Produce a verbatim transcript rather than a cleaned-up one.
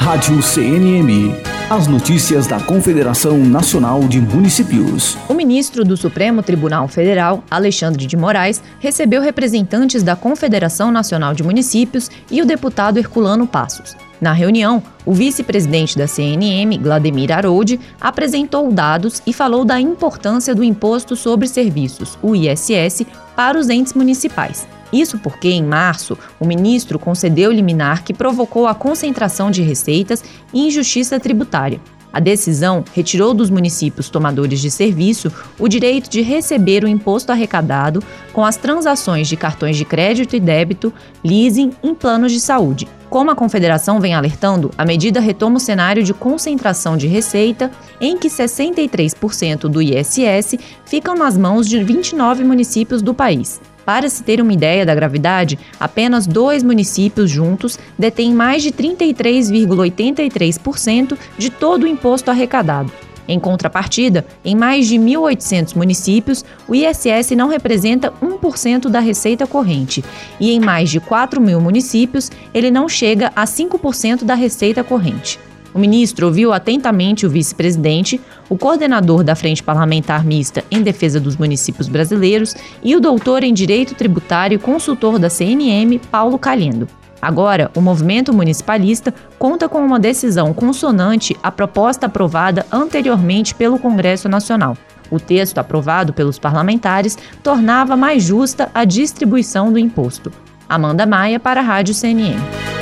Rádio C N M. As notícias da Confederação Nacional de Municípios. O ministro do Supremo Tribunal Federal, Alexandre de Moraes, recebeu representantes da Confederação Nacional de Municípios e o deputado Herculano Passos. Na reunião, o vice-presidente da C N M, Glademir Aroldi, apresentou dados e falou da importância do Imposto sobre Serviços, o I S S, para os entes municipais. Isso porque, em março, o ministro concedeu liminar que provocou a concentração de receitas e injustiça tributária. A decisão retirou dos municípios tomadores de serviço o direito de receber o imposto arrecadado com as transações de cartões de crédito e débito, leasing em planos de saúde. Como a Confederação vem alertando, a medida retoma o cenário de concentração de receita, em que sessenta e três por cento do I S S ficam nas mãos de vinte e nove municípios do país. Para se ter uma ideia da gravidade, apenas dois municípios juntos detêm mais de trinta e três vírgula oitenta e três por cento de todo o imposto arrecadado. Em contrapartida, em mais de mil e oitocentos municípios, o I S S não representa um por cento da receita corrente e em mais de quatro mil municípios, ele não chega a cinco por cento da receita corrente. O ministro ouviu atentamente o vice-presidente, o coordenador da Frente Parlamentar Mista em Defesa dos Municípios Brasileiros e o doutor em Direito Tributário e consultor da C N M, Paulo Calhendo. Agora, o movimento municipalista conta com uma decisão consonante à proposta aprovada anteriormente pelo Congresso Nacional. O texto aprovado pelos parlamentares tornava mais justa a distribuição do imposto. Amanda Maia para a Rádio C N M.